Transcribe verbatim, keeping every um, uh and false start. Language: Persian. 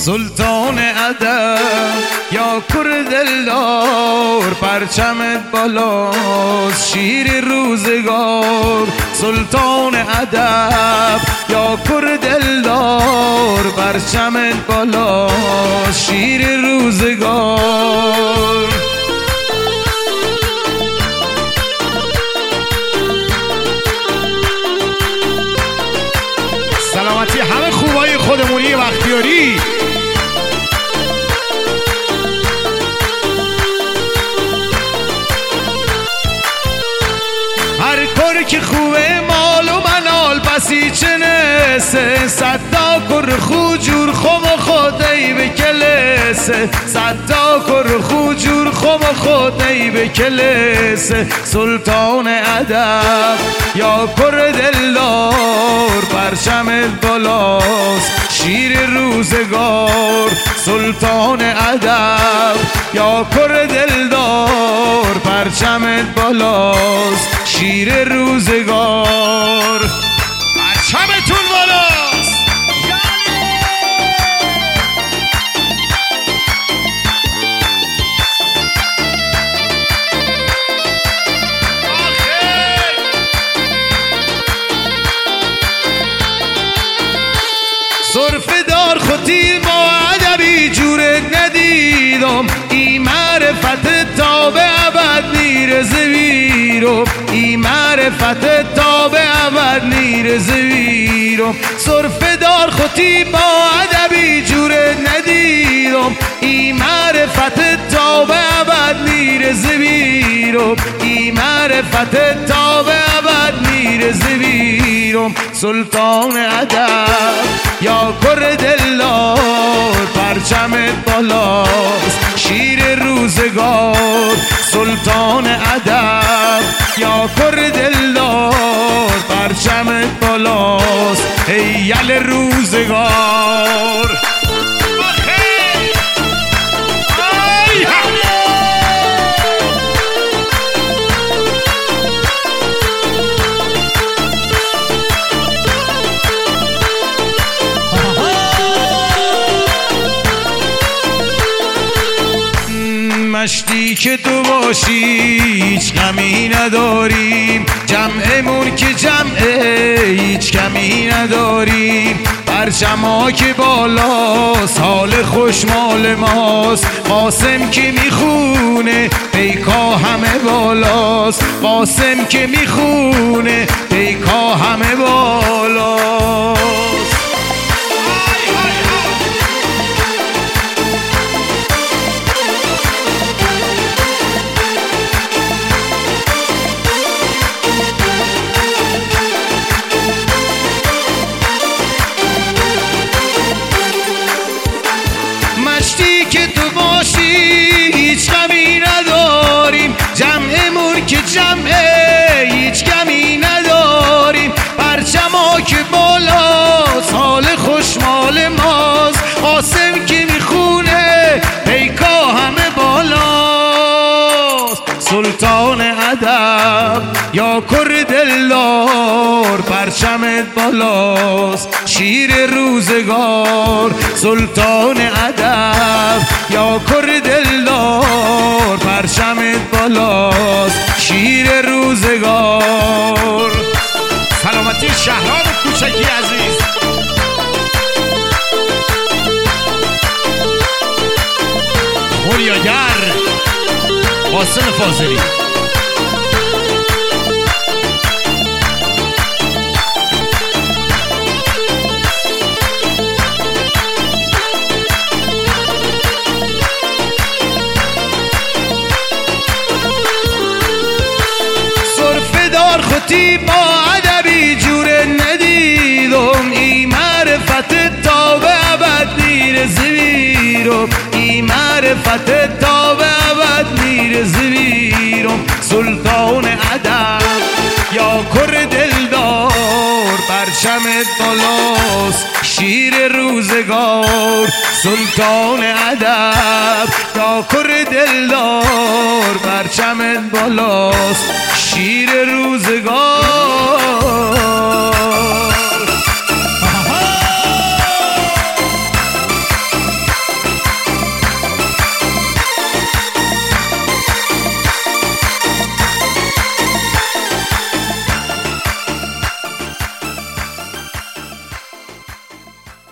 سلطان ادب یا کر دلدار، پرچمت بالاست شیر روزگار. سلطان ادب یا کر دلدار، پرچمت بالاست شیر روزگار. سلامتی همه خوبای خودمونی بختیاری. هر کار که خوبه مال و منال بسی چنسه، صد تا کر خوجور خم و خودی به کلسه، صد تا کر خوجور خم و خودی به کلسه. سلطان ادب یا کر دلدار، پرچمت بالاست شیر روزگار. سلطان ادب یا کر دلدار، پرچمت بالاست شیر روزگار. پرچمتون بالاست. صرف دار خودی ما ادبی جورت ندیدم، این معرفت تا به ابد میرزه ویرم، این معرفت تا به ابد میرزه ویرم. صرف دار خودی ما ادبی جورت ندیدم، این معرفت تا به ابد میرزه ویرم، این معرفت تا به ابد میرزه ویرم. سلطان ادب یا کر دلدار، پرچمت بالاست شیر روزگار. سلطان ادب یا کر دلدار، پرچمت بالاست هیل روزگار. مشتی که تو باشی هیچ غمی نداریم، جمعمون که جمعه هیچ کمی نداریم. پرچما که بالاست حال خوشمال ماست، قاسم که میخونه پیکا همه بالاست، قاسم که میخونه پیکا همه بالاست. مشتی که تو باشی هیچ غمی نداریم، جمعمون که جمعه هیچ کمی نداریم. پرچما که بالاست حال خوشمال ماست، قاسم که میخونه پیکا همه بالاست. سلطان ادب یا کر دلدار، پرچمت بالاست شیر روزگار. سلطان ادب یا کر دلدار، پرچمت بالاست شیر روزگار. سلامتی شهرام کوچکی عزیز. خوریاگر قاسم فاضلی. خودی با ادبی جور ندیدم، این معرفت تا به ابد میرزه ویرم، این معرفت تا به ابد میرزه ویرم. سلطان ادب یا کر دلدار، پرچمت بالاست شیر روزگار. سلطان ادب یا کر دلدار، پرچمت بالاست شیر روزگار.